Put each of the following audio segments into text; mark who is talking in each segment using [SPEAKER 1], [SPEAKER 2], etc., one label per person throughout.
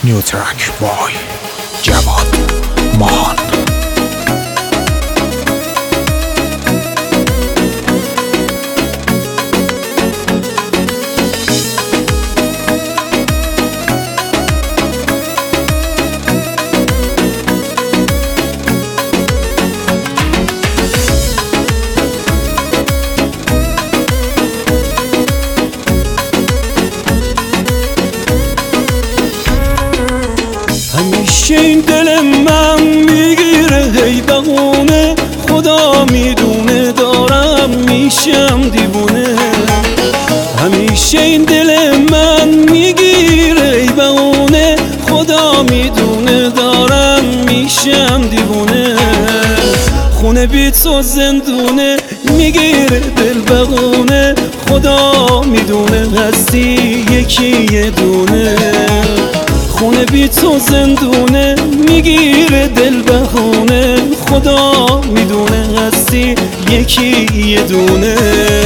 [SPEAKER 1] نیو ترک بای جواد ماهان.
[SPEAKER 2] همیشه این دل من میگیره هی بهونه، خدا میدونه دارم میشم دیوونه. همیشه این دل من میگیره هی بهونه، خدا میدونه دارم میشم دیوونه. خونه بی تو زندونه، میگیره دل بهونه، خدا میدونه هستی یکی یه دونه. خونه بی تو زندونه، میگیره دل بهونه، خدا میدونه هستی یکی یه دونه.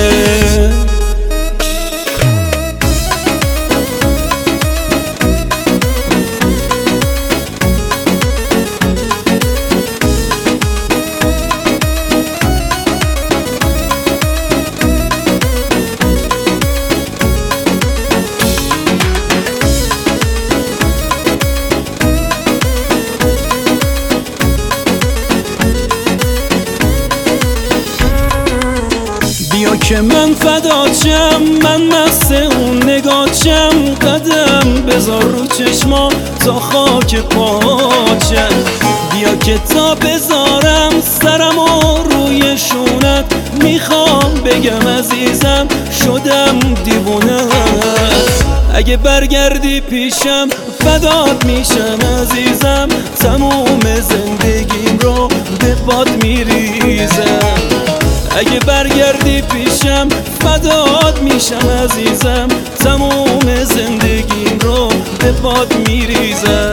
[SPEAKER 2] بیا که من فداچم، من مست اون نگاچم، قدم بذار رو چشما تا خاک پاچم. بیا که تا بذارم سرم و روی شونت، میخوام بگم عزیزم شدم دیوونه. اگه برگردی پیشم فدات میشم عزیزم، تموم زندگیم رو به باد میریزم. اگه برگردی پیشم فدات میشم عزیزم، تموم زندگیم رو به باد میریزم.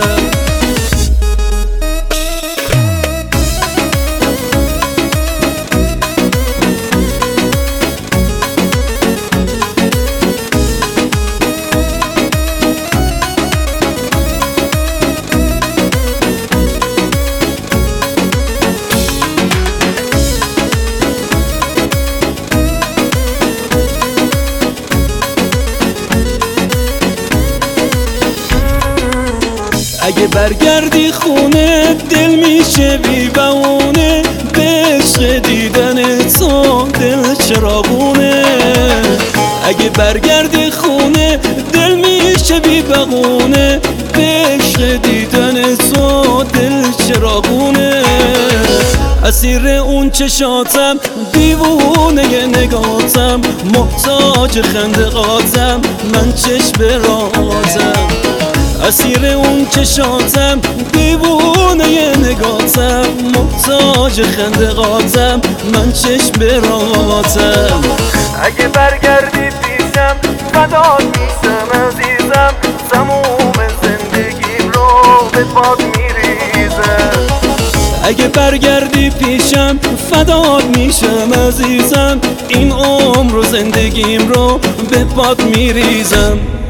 [SPEAKER 2] اگه برگردی خونه دل میشه بی بهونه، به عشق دیدن تو دل چراغونه. اگه برگردی خونه دل میشه بی بهونه، به عشق دیدن تو دل چراغونه. اسیر اون چشاتم، دیوونه ی نگاتم، محتاج خندقاتم، من چشم راتم. اسیر اون چشاتم، دیوونه ی نگاتم، محتاج خندقاتم، من چشم راتم. اگه برگردی پیشم فدات میشم عزیزم، تموم زندگیم رو به باد میریزم. اگه برگردی پیشم فدات میشم عزیزم، این عمر و زندگیم رو به باد میریزم.